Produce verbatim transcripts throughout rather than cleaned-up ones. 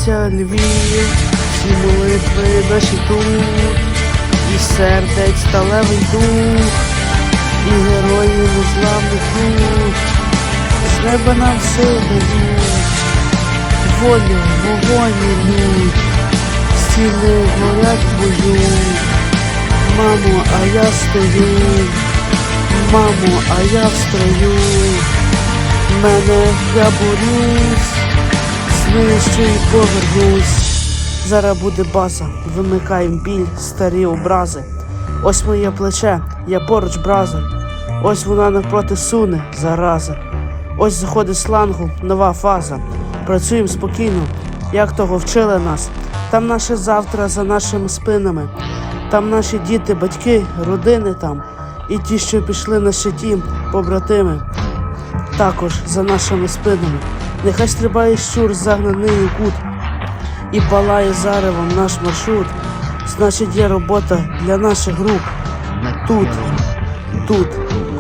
Фортеця Львів, всі молитви наші тут, і сердець сталевий дух, і героїв незламних рук, з неба нам сил дають, волю, вогонь ідуть, стіни горять в бою. Мамо, а я стою, мамо, а я в строю, мене я борюсь, знищу і повернусь. Зараз буде база, вимикаєм біль, старі образи. Ось моє плече, я поруч бразер. Ось вона навпроти суне, зараза. Ось заходить слангу, нова фаза. Працюємо спокійно, як того вчили нас. Там наше завтра за нашими спинами. Там наші діти, батьки, родини там. І ті, що пішли на щиті, побратими. Також за нашими спинами. Нехай стрибає щур, загнаний у кут. І палає заревом наш маршрут. Значить, є робота для наших груп. Тут, тут.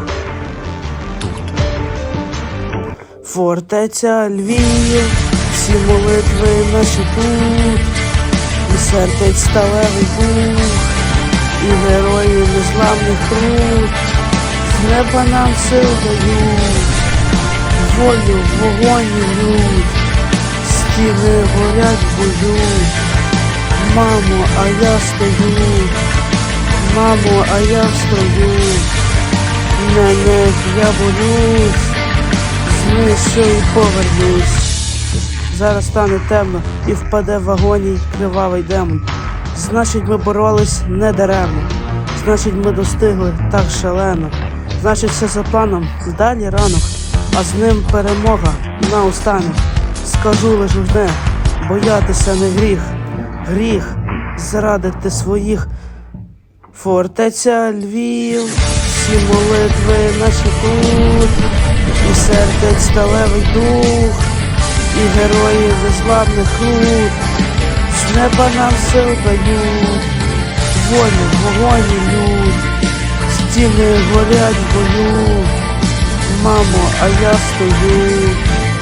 Фортеця Львів, всі молитви наші тут, і сердець сталевий дух, і героїв незламних рук, з неба нам сил дають, волю, вогонь ідуть, стіни горять в бою. Мамо, а я стою, мамо, а я в строю, на них я борюсь, знищу і повернусь. Зараз стане темно і впаде в вагоні кривавий демон. Значить, ми боролись не даремно, значить, ми достигли так шалено. Значить, все за планом, далі ранок, а з ним перемога наостанок. Скажу лиш одне, боятися не гріх, гріх зрадити своїх. Фортеця Львів, всі молитви наші тут, і сердець сталевий дух, і героїв незламних рук, з неба нам сил дають, волю, вогонь ідуть, стіни горять в бою. Мамо, а я стою.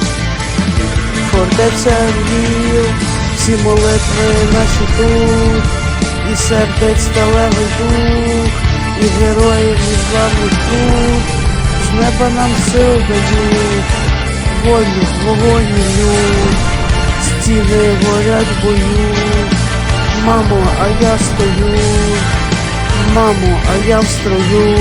Фортеця Львів, всі молитви наші тут, і сердець сталевий дух, і героїв незламних рук, з неба нам сил дають, волю, вогонь ідуть, стіни горять в бою. Мамо, а я стою, мамо, а я в строю,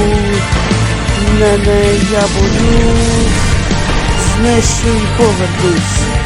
мене я борюсь, знищу і повернусь.